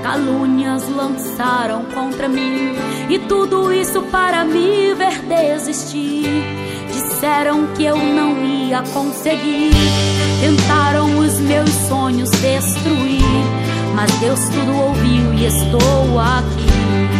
calúnias lançaram contra mim, e tudo isso para me ver desistir. Disseram que eu não ia conseguir, tentaram os meus sonhos destruir, mas Deus tudo ouviu e estou aqui.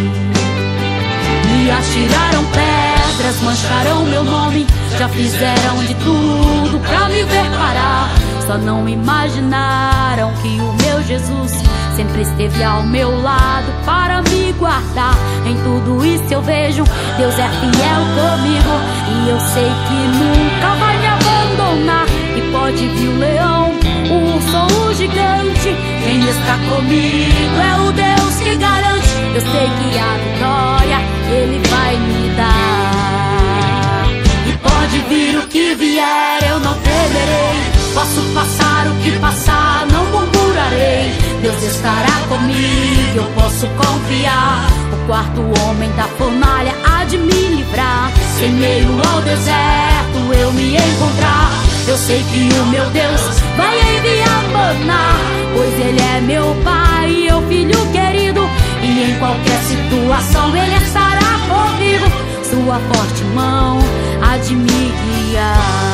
Me atiraram pedras, mancharam meu nome, já fizeram de tudo pra me ver parar. Só não imaginaram que o meu Jesus sempre esteve ao meu lado para me guardar. Em tudo isso eu vejo, Deus é fiel comigo, e eu sei que nunca vai me abandonar. E pode vir o leão, o urso ou o gigante, quem está comigo é o Deus que garante. Eu sei que a vitória Ele vai me dar. E pode vir o que vier, eu não temerei. Posso passar o que passar, não murmurarei. Deus estará comigo, eu posso confiar. O quarto homem da fornalha há de me livrar. Se em meio ao deserto eu me encontrar, eu sei que o meu Deus vai enviar maná, pois Ele é meu Pai e eu filho querido, e em qualquer situação Ele estará comigo. Sua forte mão há de me guiar.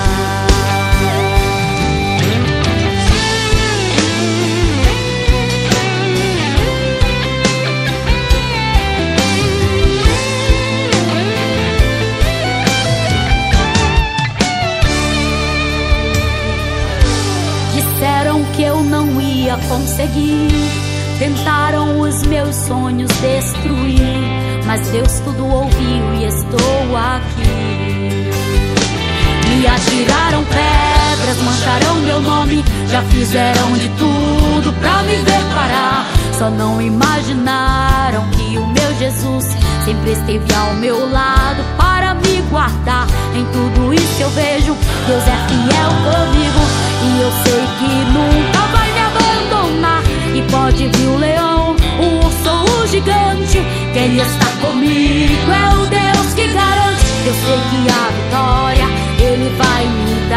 Disseram que eu não ia conseguir, tentaram os meus sonhos destruir, mas Deus tudo ouviu e estou aqui. Me atiraram pedras, mancharam meu nome, já fizeram de tudo pra me ver parar. Só não imaginaram que o meu Jesus sempre esteve ao meu lado para me guardar. Em tudo isso eu vejo, Deus é fiel comigo, e eu sei que nunca vai me abandonar. E pode vir o leão, o urso ou o gigante, quem está comigo é o Deus que garante. Eu sei que a vitória Ele vai me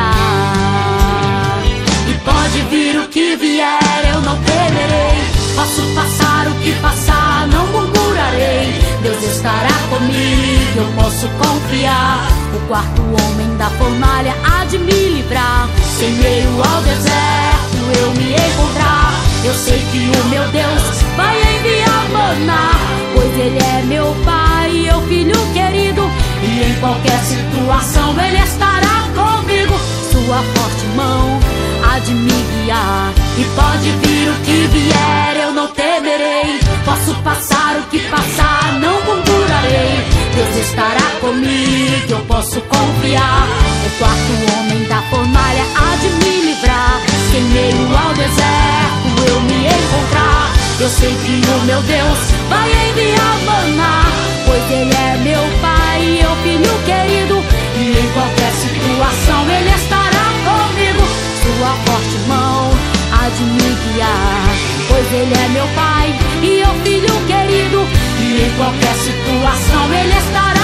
dar. E pode vir o que vier, eu não temerei. Posso passar o que passar, não murmurarei. Deus estará comigo, eu posso confiar. O quarto homem da fornalha há de me livrar. Se em meio ao deserto eu me encontrar, eu sei que o meu Deus vai enviar maná, pois Ele é meu Pai e eu filho querido, e em qualquer situação Ele estará comigo. Sua forte mão há de me guiar. E pode vir o que vier, eu não temerei. Posso passar o que passar, não murmurarei. Deus estará comigo, eu posso confiar. O quarto homem da fornalha há de me livrar. Se em meio ao deserto eu me encontrar, eu sei que o meu Deus vai enviar maná, pois Ele é meu Pai e eu filho querido, e em qualquer situação Ele estará comigo. Sua forte mão há de me guiar, pois Ele é meu Pai e eu filho querido, e em qualquer situação Ele estará